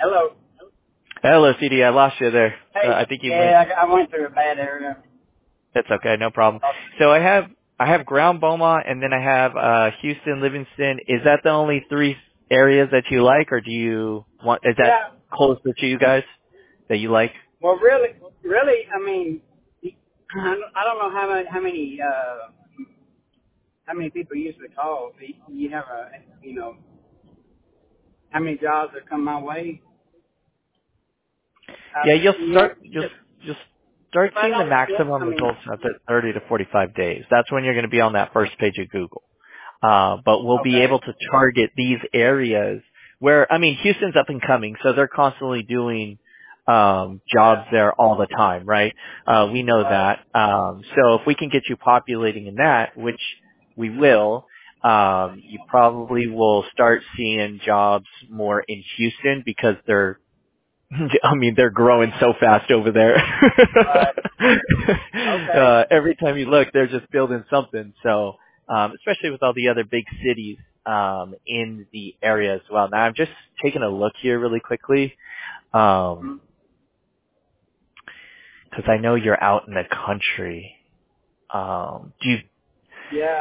Hello. Hello, CD. I lost you there. Hey. I think you went. Yeah, I went through a bad area. That's okay, no problem. So I have Ground Beaumont, and then I have Houston, Livingston. Is that the only three areas that you like, or do you want? Is that Yeah. closer to you guys that you like? Well, really, I mean, I don't know how many people usually call. You have how many jobs that come my way. Yeah, you'll You start you'll start if I seeing the don't, maximum I mean, results after 30 to 45 days. That's when you're going to be on that first page of Google. But we'll be okay. able to target these areas where, I mean, Houston's up and coming, so they're constantly doing jobs Yeah. there all the time, right? We know Right. that. So if we can get you populating in that, which we will, you probably will start seeing jobs more in Houston because they're growing so fast over there. Right. Okay. Every time you look, they're just building something. So, especially with all the other big cities, in the area as well. Now I'm just taking a look here really quickly. Mhm. Cause I know you're out in the country. Yeah.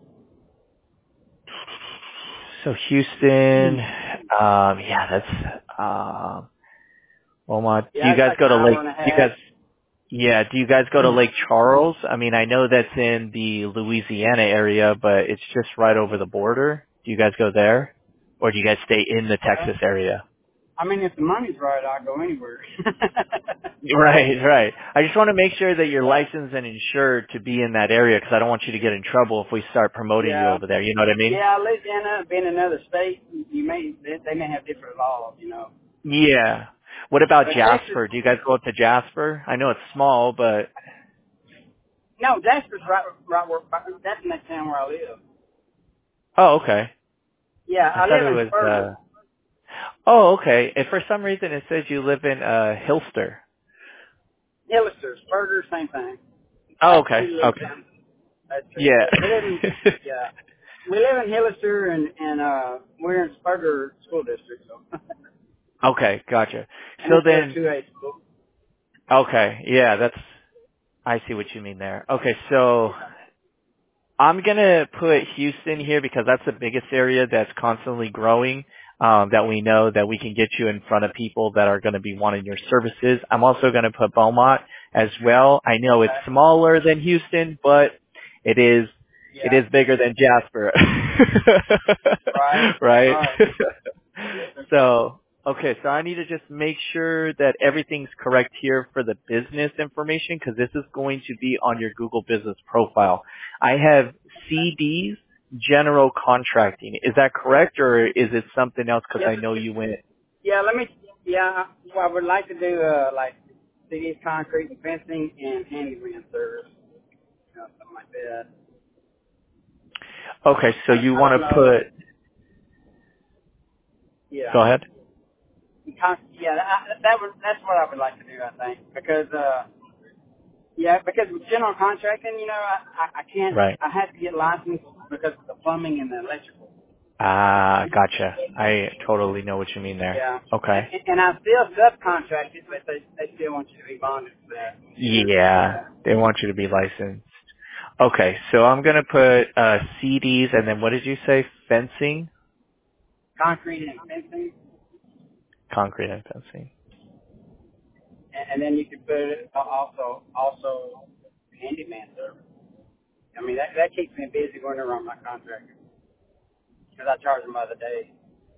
So Houston, yeah, that's, Wilmot. Do Yeah, you it's guys like go an to hour Lake, and a do you half. guys Yeah, do you guys go to Lake Charles? I mean, I know that's in the Louisiana area, but it's just right over the border. Do you guys go there? Or do you guys stay in the Well, Texas area? I mean, if the money's right, I'll go anywhere. Right, right. I just want to make sure that you're licensed and insured to be in that area because I don't want you to get in trouble if we start promoting you Yeah. over there. You know what I mean? Yeah, Louisiana being another state, they may have different laws, Yeah. What about But Texas, Jasper? Do you guys go up to Jasper? I know it's small, but no, Jasper's right where that's in that town where I live. oh, okay. Yeah, I I thought live it in was Spurgeon. oh, okay. If for some reason it says you live in Hilster. Hillister, Spurgeon, same thing. Oh, Like okay. 2 little Okay. towns. That's it. Yeah. We live in yeah, we live in Hillister and we're in Spurgeon school district, so Okay, gotcha. and So it's for a then, 2A school. okay, yeah, I see what you mean there. Okay, so Yeah. I'm gonna put Houston here because that's the biggest area that's constantly growing, that we know that we can get you in front of people that are gonna be wanting your services. I'm also gonna put Beaumont as well. I know it's Okay. smaller than Houston, but it is, it Yeah. is bigger than Jasper. Right. Right? Right. Yes, sir. So, okay, so I need to just make sure that everything's correct here for the business information because this is going to be on your Google business profile. I have CDs, general contracting. Is that correct or is it something else because Yes, I know sir. you went, Yeah, well, I would like to do, like, cities, concrete and fencing and handyman service, something like that. okay, so you I don't want to know. put, Yeah. go ahead. Yeah, that's what I would like to do, I think. Because with general contracting, I can't, Right. I have to get licensed because of the plumbing and the electrical. Ah, gotcha. I totally know what you mean there. Yeah. Okay. And I still subcontract it, but they still want you to be bonded for that. Yeah, they want you to be licensed. Okay, so I'm gonna put CDs and then what did you say? Fencing, Concrete and fencing. concrete and fencing. And then you could put it also handyman service. I mean, that keeps me busy going around my contractor because I charge them by the day.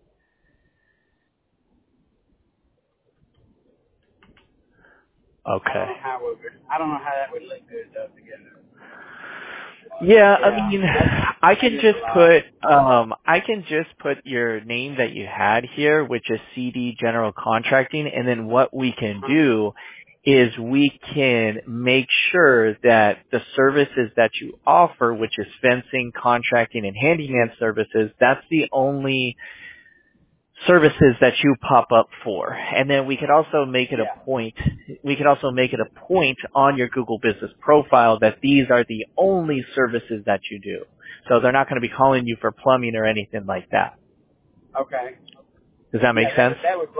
Okay. I don't know how that would look good though together. Yeah, I Yeah, mean, that is a lot. I can just put your name that you had here, which is CD General Contracting, and then what we can Uh-huh. do is we can make sure that the services that you offer, which is fencing, contracting, and handyman services, that's the only services that you pop up for. And then we could also make it Yeah. a point on your Google business profile that these are the only services that you do. So they're not going to be calling you for plumbing or anything like that. Okay. Does that make Yeah, sense? that would work.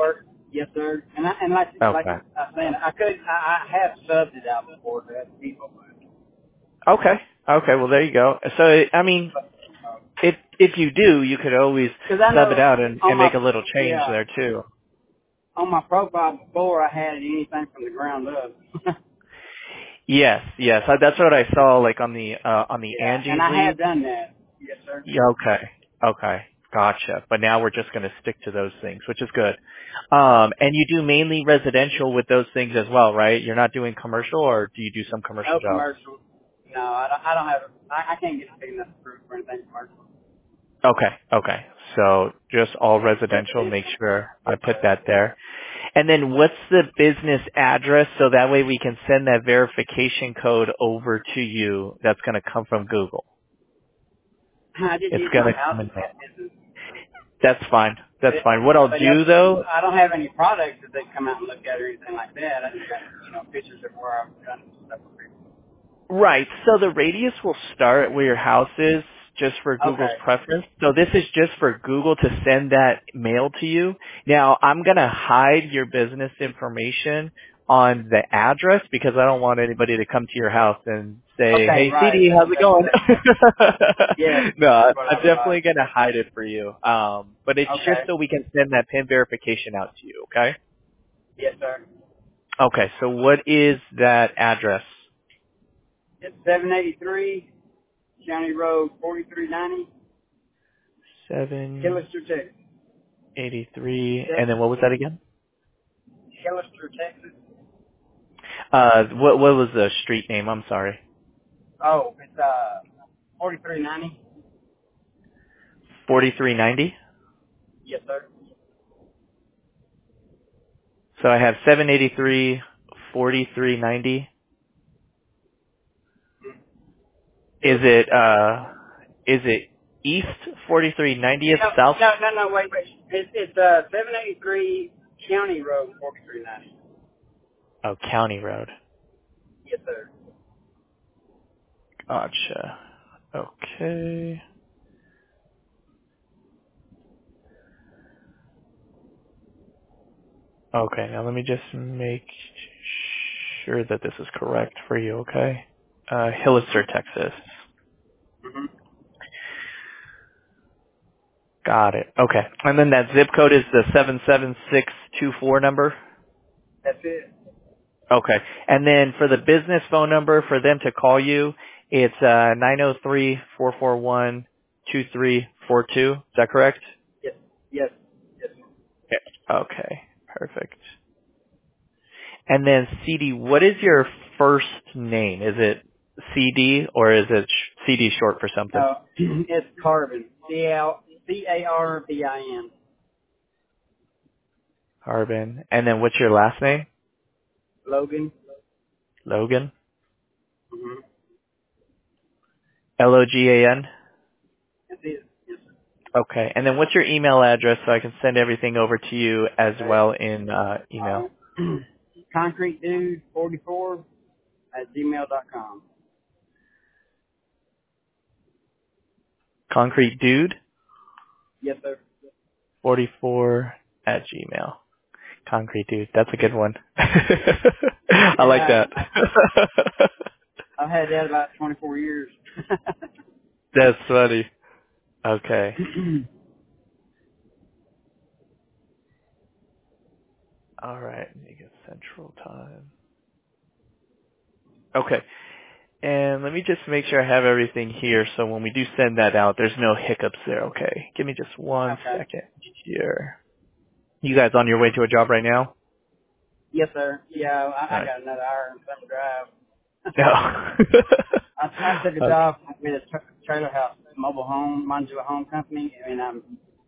Yes, sir. And like Okay. I was saying, I have subbed it out before to other people, Okay. Okay. Well, there you go. So, I mean, if you do, you could always because I sub it know out and on my make a little change yeah there too. on my profile before I had anything from the ground up. Yes. Yes. That's what I saw, like on the Yeah, and Angie's I lead. have done that. Yes, sir. Yeah, okay. Okay. Gotcha. But now we're just going to stick to those things, which is good. And you do mainly residential with those things as well, right? You're not doing commercial, or do you do some commercial No jobs? commercial. No, I don't have. I can't get big enough proof for anything commercial. Okay. Okay. So just all residential. Make sure I Yes, put sir. that there. And then what's the business address so that way we can send that verification code over to you that's going to come from Google? I just It's use going my to house come in as there. my business. That's fine. That's fine. What I'll But no, do though, I don't have any products that they come out and look at or anything like that. I just got pictures of where I've done stuff for people. right. So the radius will start where your house is just for Google's Okay. preference. So this is just for Google to send that mail to you. Now I'm going to hide your business information on the address because I don't want anybody to come to your house and say, Okay, "Hey, right. CD, how's it going?" Yes, No, that's what I'm I would definitely like. going to hide it for you. But it's just Okay. so we can send that PIN verification out to you, okay? Yes, sir. Okay, so what is that address? It's 783 County Road 4390, Hillister, Texas. 783, and then what was that again? Hillister, Texas. What was the street name? I'm sorry. Oh, it's 4390. 4390. Yes, sir. So I have 783, 4390. Is it east 4390th, south? No, wait. It's 783 County Road 4390. Oh, County Road. Yes, sir. Gotcha. Okay. Okay, now let me just make sure that this is correct for you, okay? Hillister, Texas. Mm-hmm. Got it. Okay. And then that zip code is the 77624 number? That's it. Okay. And then for the business phone number for them to call you, it's 903-441-2342. Is that correct? Yes, yes, yes. Yes. Okay. Perfect. And then CD, what is your first name? Is it CD or is it CD short for something? No, it's Carbon. Carbin. Harbin. And then what's your last name? Logan. Logan? Mm-hmm. Logan? That's it. Yes, sir. Okay. And then what's your email address so I can send everything over to you as Okay. well in email? Concrete Dude 44 at gmail.com. Concrete Dude Yes, sir. 44 at Gmail. Concrete Dude. That's a good one. I like Yeah, that. I've had that about 24 years. That's funny. Okay. All right. Let me get Central Time. Okay. And let me just make sure I have everything here so when we do send that out, there's no hiccups there, okay? Give me just one Okay. second here. You guys on your way to a job right now? Yes, sir. Yeah, All I right. got another hour and some drive. No. I took a Okay. job with a trailer house, mobile home, modular home company, and I'm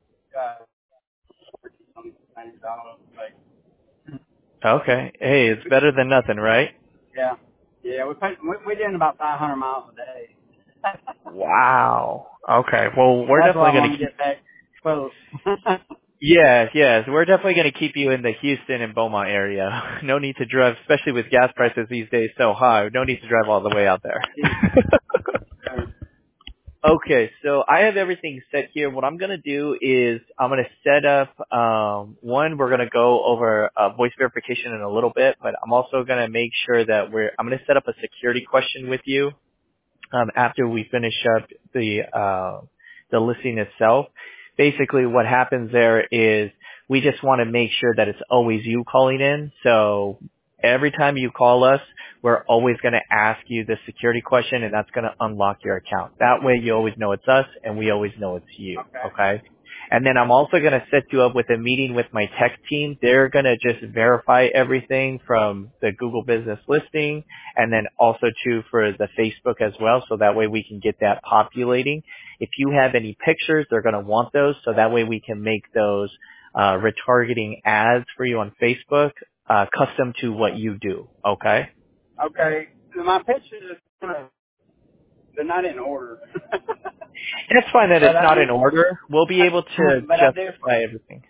some $90. Like, Okay. Hey, it's better than nothing, right? yeah, yeah, we're doing about 500 miles a day. Wow. Okay. Well, we're That's why definitely I going want to to keep. get back close. Yes, yes. We're definitely going to keep you in the Houston and Beaumont area. No need to drive, especially with gas prices these days so high. No need to drive all the way out there. Okay, so I have everything set here. What I'm going to do is I'm going to set up, we're going to go over voice verification in a little bit, but I'm also going to make sure that I'm going to set up a security question with you after we finish up the listing itself. Basically what happens there is we just want to make sure that it's always you calling in. So every time you call us, we're always going to ask you the security question, and that's going to unlock your account. That way you always know it's us, and we always know it's you. Okay? And then I'm also going to set you up with a meeting with my tech team. They're going to just verify everything from the Google Business listing and then also too for the Facebook as well. So that way we can get that populating. If you have any pictures, they're going to want those. So that way we can make those retargeting ads for you on Facebook custom to what you do. Okay? Okay. My pictures are they're not in order. It's fine that it's not in order. We'll be able to but justify everything.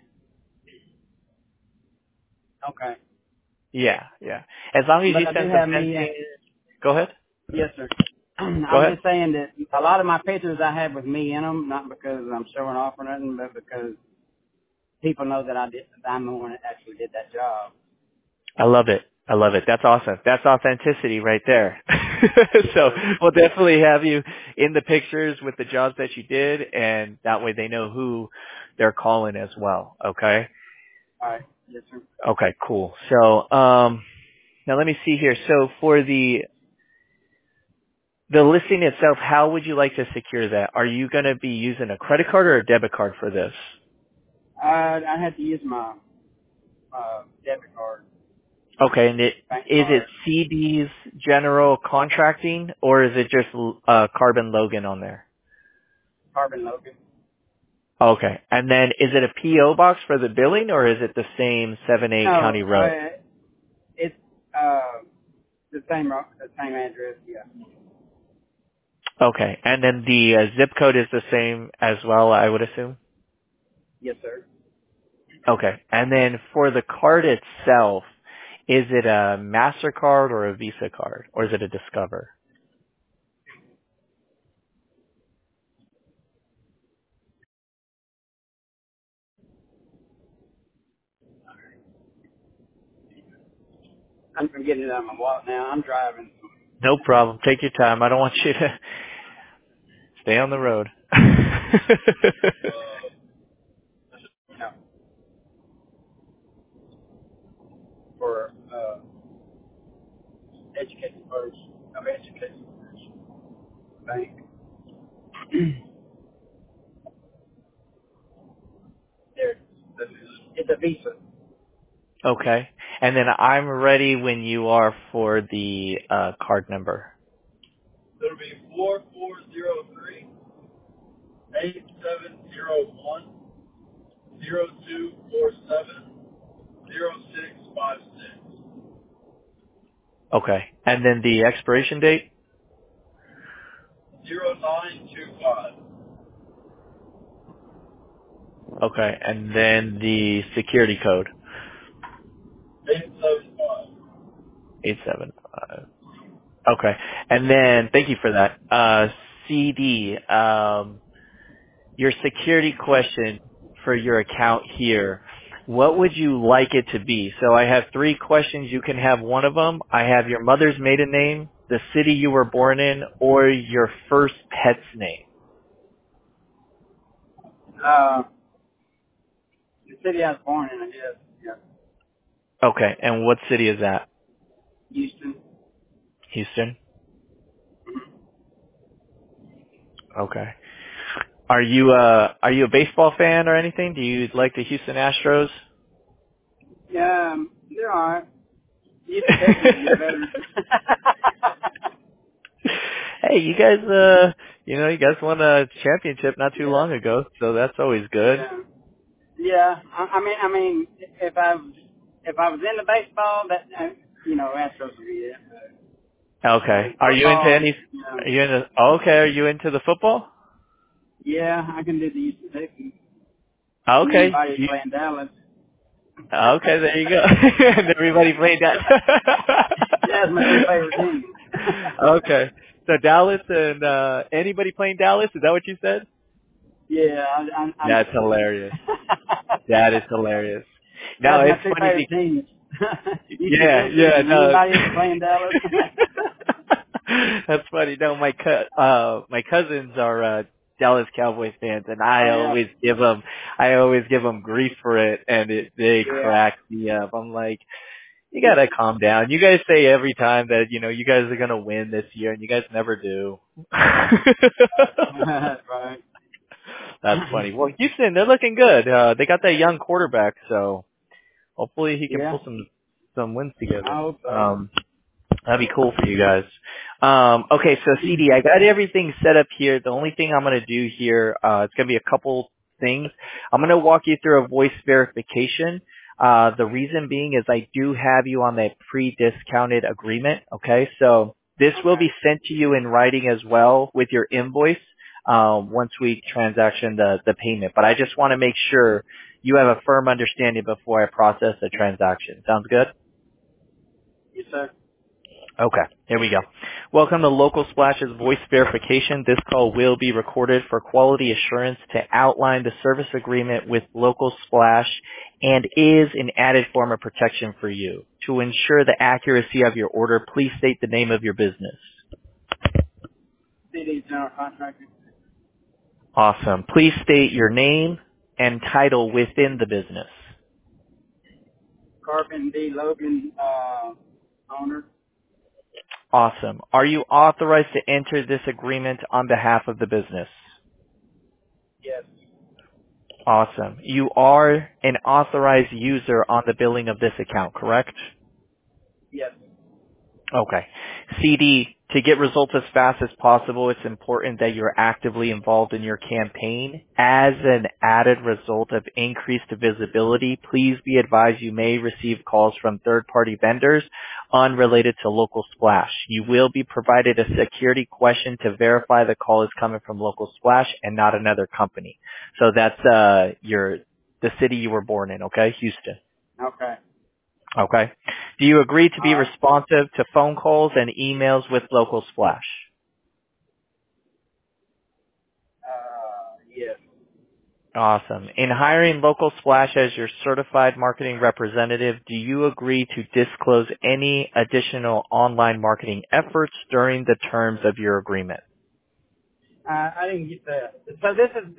Okay. Yeah. As long as you send some Go ahead. Yes, sir. Go I'm ahead. just saying that a lot of my pictures I have with me in them, not because I'm showing off or nothing, but because people know that I'm the one that actually did that job. I love it. That's awesome. That's authenticity right there. So we'll definitely have you in the pictures with the jobs that you did, and that way they know who they're calling as well. Okay? All right. Yes, sir. Okay, cool. So now let me see here. So for the listing itself, how would you like to secure that? Are you going to be using a credit card or a debit card for this? I had to use my debit card. Okay, and is it CD's General Contracting, or is it just Carbon Logan on there? Carbon Logan. Okay, and then is it a PO box for the billing, or is it the same 7-8 County Road? It's the same address. Yeah. Okay, and then the zip code is the same as well, I would assume? Yes, sir. Okay, and then for the card itself, is it a MasterCard or a Visa card, or is it a Discover? I'm getting it out of my wallet now. I'm driving. No problem. Take your time. I don't want you to stay on the road. No. For education first. I'm education first. Bank. There. It's a Visa. Okay. And then I'm ready when you are for the card number. It'll be 4403 8701 0247 0656. Okay. And then the expiration date? 0925. Okay. And then the security code? 875. 875. Okay. And then, thank you for that. CD, your security question for your account here, what would you like it to be? So I have 3 questions. You can have one of them. I have your mother's maiden name, the city you were born in, or your first pet's name. The city I was born in, I guess. Yeah. Okay. And what city is that? Houston. Houston? Okay. Are you a baseball fan or anything? Do you like the Houston Astros? Yeah, they're all right. Houston Texans get better. Hey, you guys you guys won a championship not too long ago, so that's always good. Yeah. I mean, if I was into baseball, that Astros would be it. Okay. Are you into any? Are you into? Okay. Are you into the football? Yeah, I can do the Houston Texans. Okay. Everybody playing Dallas. Okay, there you go. And everybody played that. Yeah, it's my 2 favorite teams. Okay. So Dallas and anybody playing Dallas? Is that what you said? Yeah, I'm That's hilarious. That is hilarious. No, that's my it's two funny. favorite teams. Yeah, yeah, no. Anybody else playing Dallas? That's funny. No, my cousins are Dallas Cowboys fans, and I Oh yeah. always give them grief for it, and they Yeah. crack me up. I'm like, you gotta calm down. You guys say every time that you guys are gonna win this year, and you guys never do. That's right. That's funny. Well, Houston, they're looking good. They got that young quarterback, so hopefully he can Yeah. pull some wins together. I hope so. That'd be cool for you guys. Okay, so CD, I got everything set up here. The only thing I'm gonna do here, it's gonna be a couple things. I'm gonna walk you through a voice verification. The reason being is I do have you on that pre-discounted agreement. Okay, so this will be sent to you in writing as well with your invoice once we transaction the payment. But I just want to make sure you have a firm understanding before I process the transaction. Sounds good? Yes, sir. Okay, here we go. Welcome to Local Splash's voice verification. This call will be recorded for quality assurance to outline the service agreement with Local Splash and is an added form of protection for you. To ensure the accuracy of your order, please state the name of your business. CD General Contractor. Awesome. Please state your name and title within the business. Carbon D. Logan, owner. Awesome. Are you authorized to enter this agreement on behalf of the business? Yes. Awesome. You are an authorized user on the billing of this account, correct? Yes. Okay. CD, to get results as fast as possible, it's important that you're actively involved in your campaign. As an added result of increased visibility, please be advised you may receive calls from third-party vendors unrelated to Local Splash. You will be provided a security question to verify the call is coming from Local Splash and not another company. So that's the city you were born in, okay? Houston. Okay. Okay. Do you agree to be responsive to phone calls and emails with Local Splash? Yes. Awesome. In hiring Local Splash as your certified marketing representative, do you agree to disclose any additional online marketing efforts during the terms of your agreement? I didn't get that. So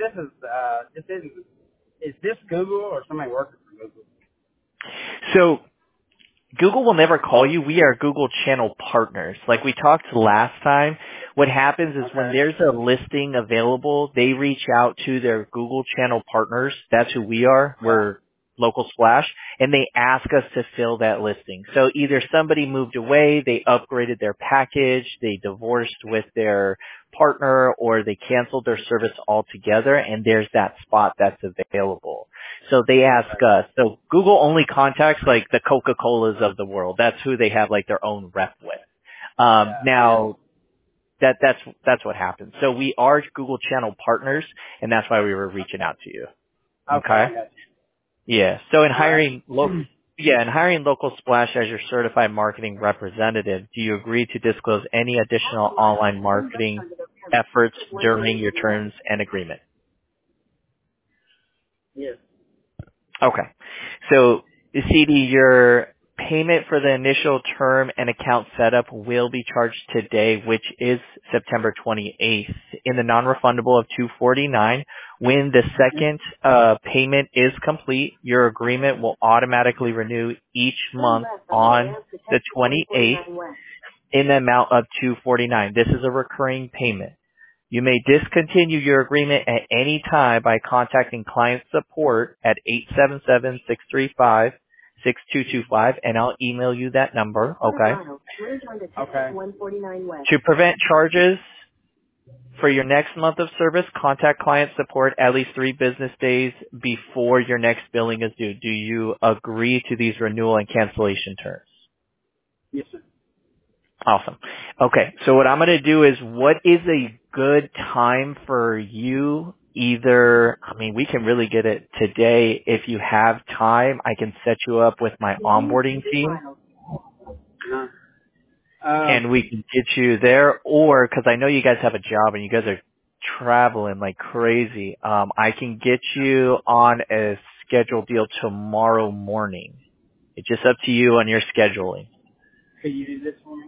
is this Google or somebody working for Google? So Google will never call you. We are Google channel partners. Like we talked last time, what happens is when there's a listing available, they reach out to their Google channel partners. That's who we are. We're Local Splash. And they ask us to fill that listing. So either somebody moved away, they upgraded their package, they divorced with their partner, or they canceled their service altogether, and there's that spot that's available. So they ask us. So Google only contacts like the Coca-Colas of the world. That's who they have like their own rep with. Now that's what happens. So we are Google channel partners, and that's why we were reaching out to you. Okay. Yeah. So in hiring Local Splash as your certified marketing representative, do you agree to disclose any additional online marketing efforts during your terms and agreement? Yes. Okay. So, CD, your payment for the initial term and account setup will be charged today, which is September 28th, in the non-refundable of $249. When the second payment is complete, your agreement will automatically renew each month on the 28th in the amount of $249. This is a recurring payment. You may discontinue your agreement at any time by contacting client support at 877-635-6225, and I'll email you that number, okay? Okay. To prevent charges for your next month of service, contact client support at least 3 business days before your next billing is due. Do you agree to these renewal and cancellation terms? Yes, sir. Awesome. Okay, so what I'm going to do is, what is a good time for you? Either, we can really get it today. If you have time, I can set you up with my onboarding team. and we can get you there, or because I know you guys have a job and you guys are traveling like crazy, I can get you on a scheduled deal tomorrow morning. It's just up to you on your scheduling. Could you do this for me?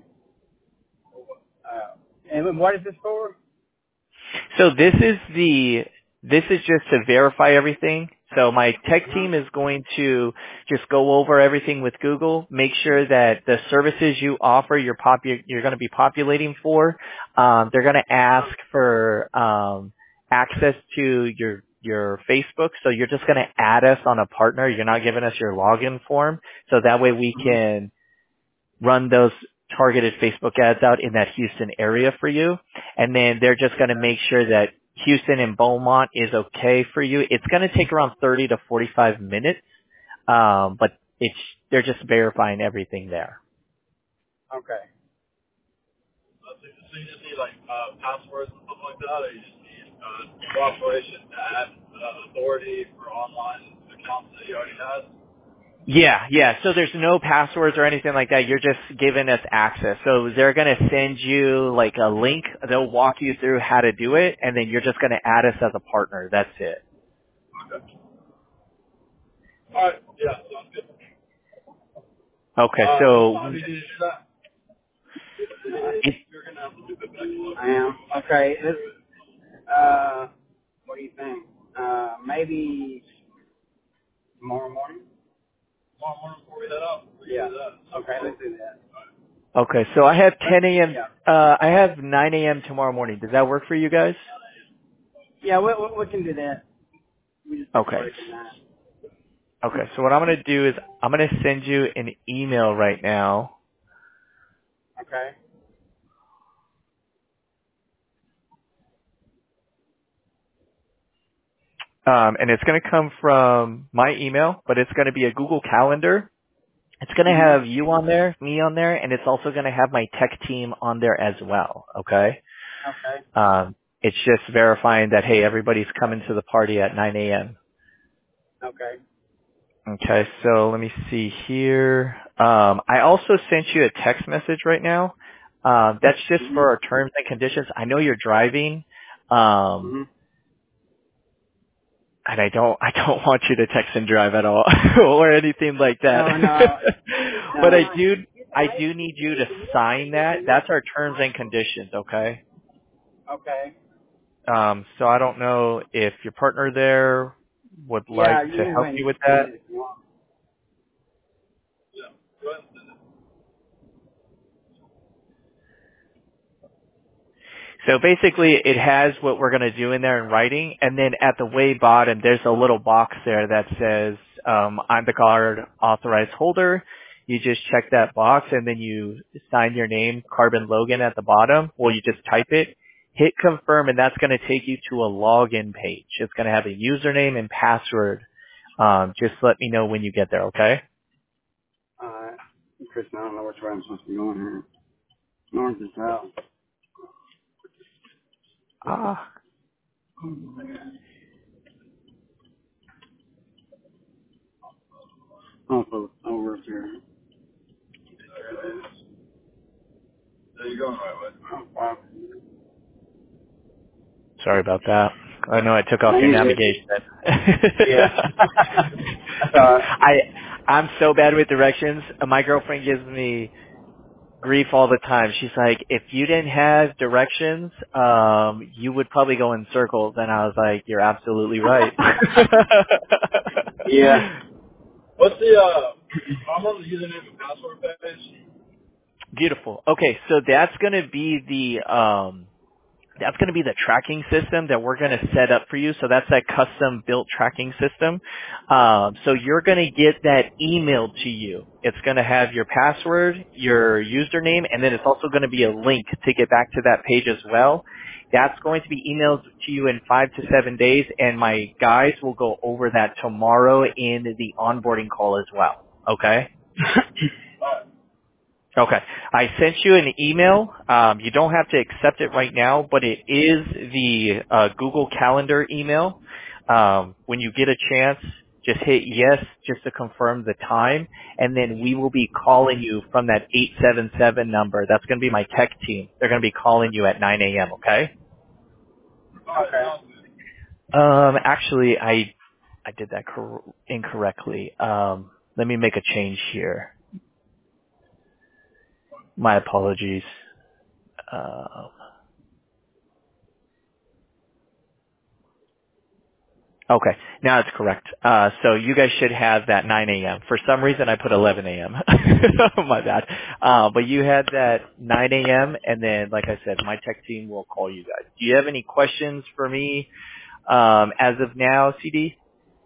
And what is this for? So this is just to verify everything. So my tech team is going to just go over everything with Google, make sure that the services you offer, you're going to be populating for. They're going to ask for access to your Facebook. So you're just going to add us on a partner. You're not giving us your login form. So that way we can run those targeted Facebook ads out in that Houston area for you. And then they're just going to make sure that Houston and Beaumont is okay for you. It's going to take around 30 to 45 minutes, but they're just verifying everything there. Okay. So you just need like passwords and stuff like that, or you just need cooperation to add authority for online accounts that he already has? Yeah. So there's no passwords or anything like that. You're just giving us access. So they're going to send you like a link. They'll walk you through how to do it, and then you're just going to add us as a partner. That's it. Okay. All right. Yeah, sounds good. Okay, so How did you do that? You're gonna have to do it back and look. I am. Okay. What do you think? Maybe tomorrow morning? Tomorrow morning before we head out. Yeah. Do that. Okay, let's do that. okay, so I have 10 a.m. I have 9 a.m. tomorrow morning. Does that work for you guys? Yeah, we can do that. We just Okay. Okay, so what I'm going to do is I'm going to send you an email right now. Okay. And it's going to come from my email, but it's going to be a Google Calendar. It's going to have you on there, me on there, and it's also going to have my tech team on there as well, okay? Okay. It's just verifying that, hey, everybody's coming to the party at 9 a.m. Okay. Okay, so let me see here. I also sent you a text message right now. That's just for our terms and conditions. I know you're driving, and I don't want you to text and drive at all or anything like that. No. But I do need you to sign that. That's our terms and conditions, okay? Okay. So I don't know if your partner there would like to help you with that. Yeah. Go ahead. So basically it has what we're going to do in there in writing, and then at the way bottom there's a little box there that says I'm the card authorized holder. You just check that box and then you sign your name, Carbon Logan, at the bottom. Well, you just type it, hit confirm, and that's going to take you to a login page. It's going to have a username and password. Just let me know when you get there, okay? Chris, I don't know which way I'm supposed to be going here. North or south? Oh, over up here. There it is. There you go, right way. Oh, wow. Sorry about that. I know I took off your navigation. Yeah. I'm so bad with directions. My girlfriend gives me grief all the time. She's like, if you didn't have directions, you would probably go in circles. And I was like, you're absolutely right. Yeah. What's the I'm on the username and password page. Beautiful. Okay, so that's going to be the tracking system that we're going to set up for you. So that's that custom built tracking system. So you're going to get that emailed to you. It's going to have your password, your username, and then it's also going to be a link to get back to that page as well. That's going to be emailed to you in 5 to 7 days, and my guys will go over that tomorrow in the onboarding call as well. Okay? Okay. I sent you an email. You don't have to accept it right now, but it is the Google Calendar email. When you get a chance, Just hit yes just to confirm the time, and then we will be calling you from that 877 number. That's going to be my tech team. They're going to be calling you at 9 a.m., okay? Okay. Actually, I did that incorrectly. Let me make a change here. My apologies. Okay, now it's correct. So you guys should have that 9 a.m. For some reason, I put 11 a.m. My bad. But you had that 9 a.m. and then, like I said, my tech team will call you guys. Do you have any questions for me as of now, CD?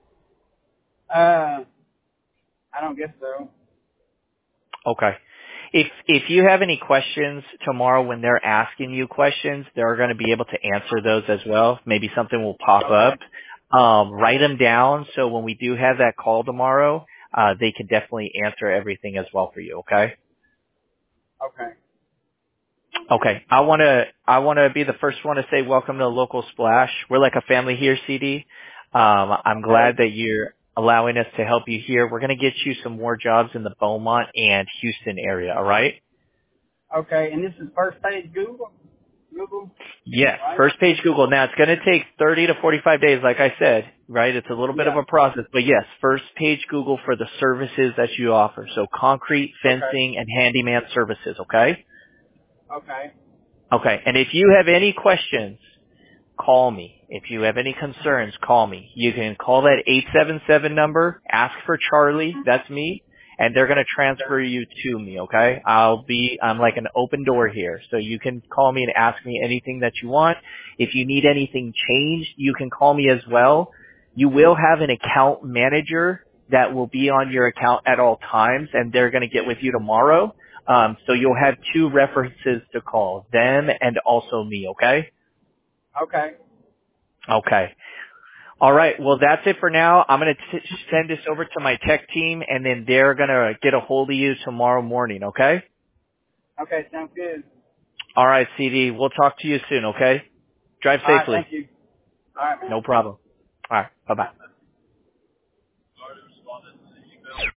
I don't guess so. Okay. If you have any questions tomorrow when they're asking you questions, they're going to be able to answer those as well. Maybe something will pop up. Write them down so when we do have that call tomorrow, they can definitely answer everything as well for you, okay? Okay. Okay. I wanna be the first one to say welcome to Local Splash. We're like a family here, CD. I'm glad that you're allowing us to help you here. We're gonna get you some more jobs in the Beaumont and Houston area, all right? Okay, and this is first page Google? Google? Yes, Right? first page Google. Now it's going to take 30 to 45 days, like I said, right? It's a little bit of Yeah. a process, but yes, first page Google for the services that you offer. So concrete, fencing, and handyman services, okay? Okay. Okay, and if you have any questions, call me. If you have any concerns, call me. You can call that 877 number, ask for Charlie, that's me, and they're going to transfer you to me, okay? I'm like an open door here, so you can call me and ask me anything that you want. If you need anything changed, you can call me as well. You will have an account manager that will be on your account at all times, and they're going to get with you tomorrow. So you'll have two references to call, them and also me, okay? Okay. Okay. All right. Well, that's it for now. I'm going to send this over to my tech team, and then they're going to get a hold of you tomorrow morning, okay? Okay, sounds good. All right, CD. We'll talk to you soon, okay? Drive All right, safely. thank you. All right, man. No problem. All right. Bye-bye. I already responded to the email.